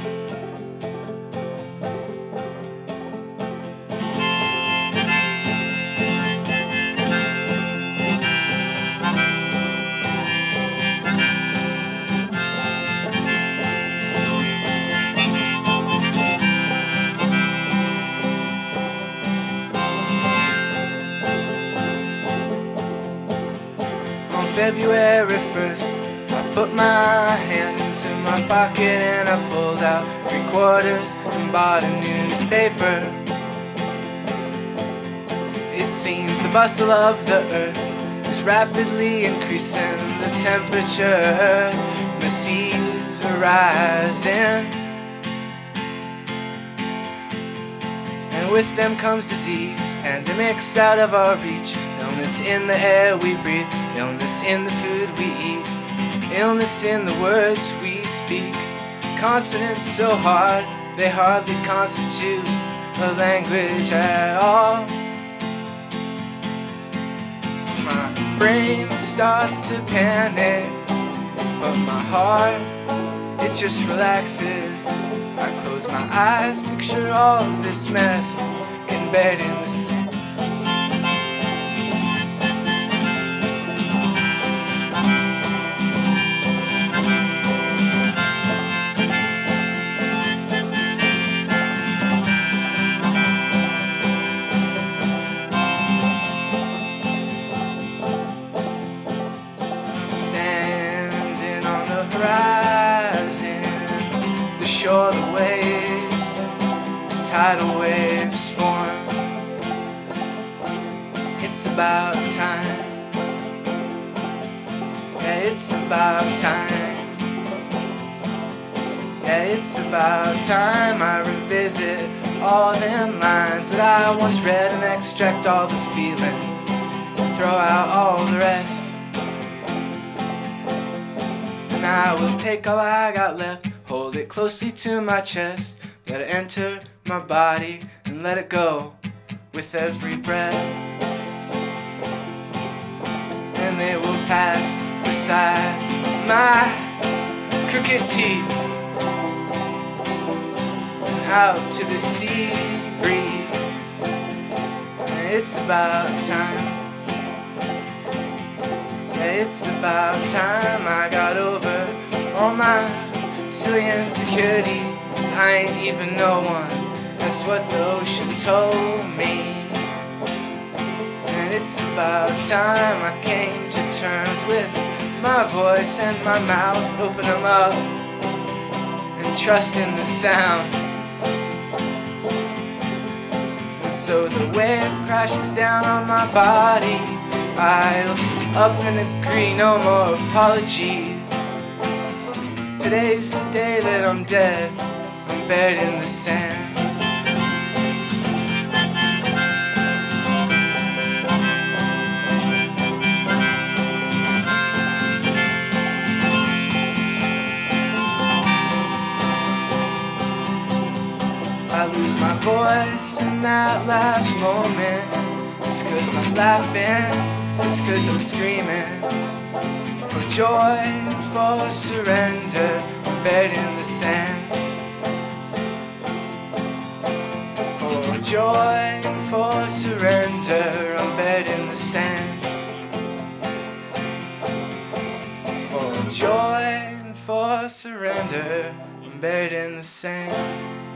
February 1st, I put my hand into my pocket and I pulled out 3/4 and bought a newspaper. It seems the bustle of the earth is rapidly increasing the temperature. The seas are rising, and with them comes disease, pandemics out of our reach. Illness in the air we breathe, illness in the food we eat, illness in the words we speak. Consonants so hard, they hardly constitute a language at all. My brain starts to panic, but my heart, it just relaxes. I close my eyes, picture all of this mess in bed in the sand. Horizon, the shore, the waves, tidal waves form. It's about time. Yeah, it's about time. Yeah, it's about time I revisit all them lines that I once read and extract all the feelings and throw out all the rest. And I will take all I got left, hold it closely to my chest, let it enter my body and let it go with every breath. And it will pass beside my crooked teeth, out to the sea breeze. And it's about time. It's about time I got over all my silly insecurities. I ain't even no one, that's what the ocean told me. And it's about time I came to terms with my voice and my mouth. Open them up and trust in the sound. And so the wind crashes down on my body, I'll up and agree, no more apologies. Today's the day that I'm dead, I'm buried in the sand. I lose my voice in that last moment. It's 'cause I'm laughing, it's 'cause I'm screaming for joy and for surrender. I'm buried in the sand. For joy and for surrender. I'm buried in the sand. For joy and for surrender. I'm buried in the sand.